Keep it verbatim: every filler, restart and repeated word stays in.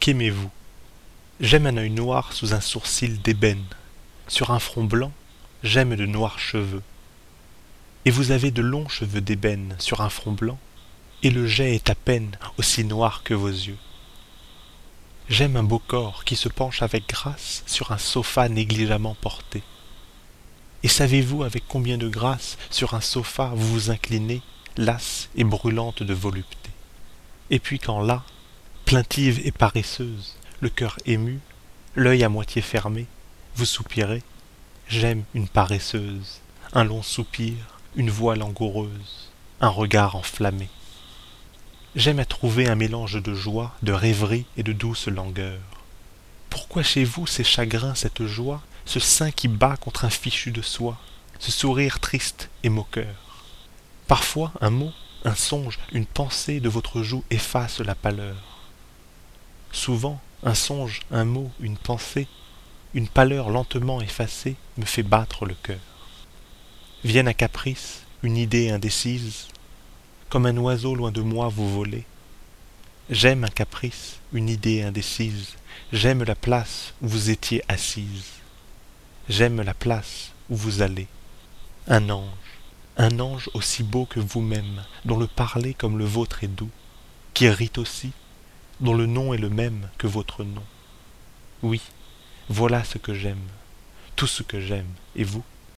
Qu'aimez-vous? J'aime un œil noir sous un sourcil d'ébène. Sur un front blanc, j'aime de noirs cheveux. Et vous avez de longs cheveux d'ébène sur un front blanc, et le jet est à peine aussi noir que vos yeux. J'aime un beau corps qui se penche avec grâce sur un sofa négligemment porté. Et savez-vous avec combien de grâce sur un sofa vous vous inclinez, lasse et brûlante de volupté? Et puis quand là, plaintive et paresseuse, le cœur ému, l'œil à moitié fermé, vous soupirez, j'aime une paresseuse, un long soupir, une voix langoureuse, un regard enflammé. J'aime à trouver un mélange de joie, de rêverie et de douce langueur. Pourquoi chez vous ces chagrins, cette joie, ce sein qui bat contre un fichu de soie, ce sourire triste et moqueur? Parfois un mot, un songe, une pensée de votre joue efface la pâleur. Souvent un songe, un mot, une pensée, une pâleur lentement effacée me fait battre le cœur. Vienne à caprice, une idée indécise, comme un oiseau loin de moi vous volez. J'aime un caprice, une idée indécise, j'aime la place où vous étiez assise. J'aime la place où vous allez. Un ange, un ange aussi beau que vous-même, dont le parler comme le vôtre est doux, qui rit aussi, dont le nom est le même que votre nom. Oui, voilà ce que j'aime, tout ce que j'aime, et vous ?